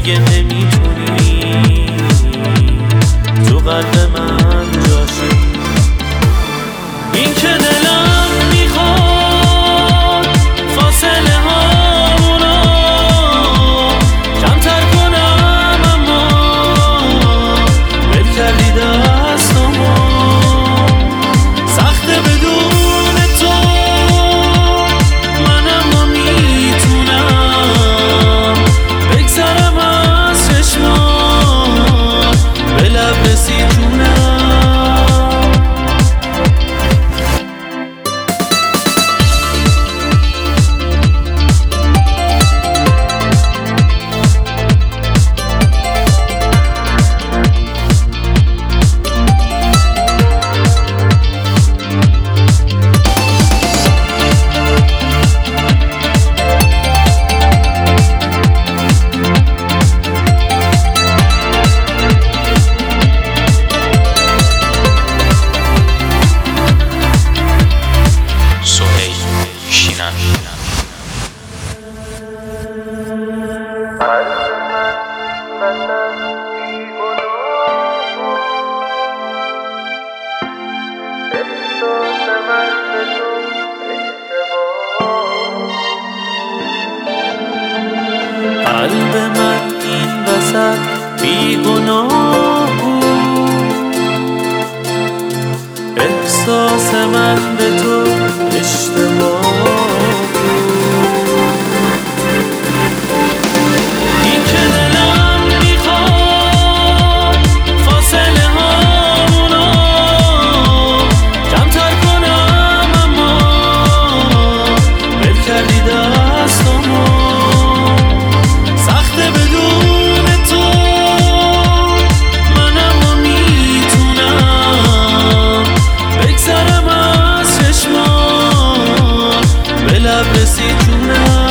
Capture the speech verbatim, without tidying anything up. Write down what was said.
دیگه نمیتونی تو قلب من جاشی. این که دلم میخواد فاصله هامونو کمتر کنم، اما ول کردی دستامو. سخته بدون تو من اما میتونم بگذرم از چشمات، به لب رسید جونم. قلب من این وسط بیگناه بود، احساس من به تو اشتباه بود. این که دلم میخواد فاصله هامونو کمتر کنم، اما ول کردی دستامو. سخته بدون تو من اما میتونم بگذرم از چشمات، به لب رسید جونم.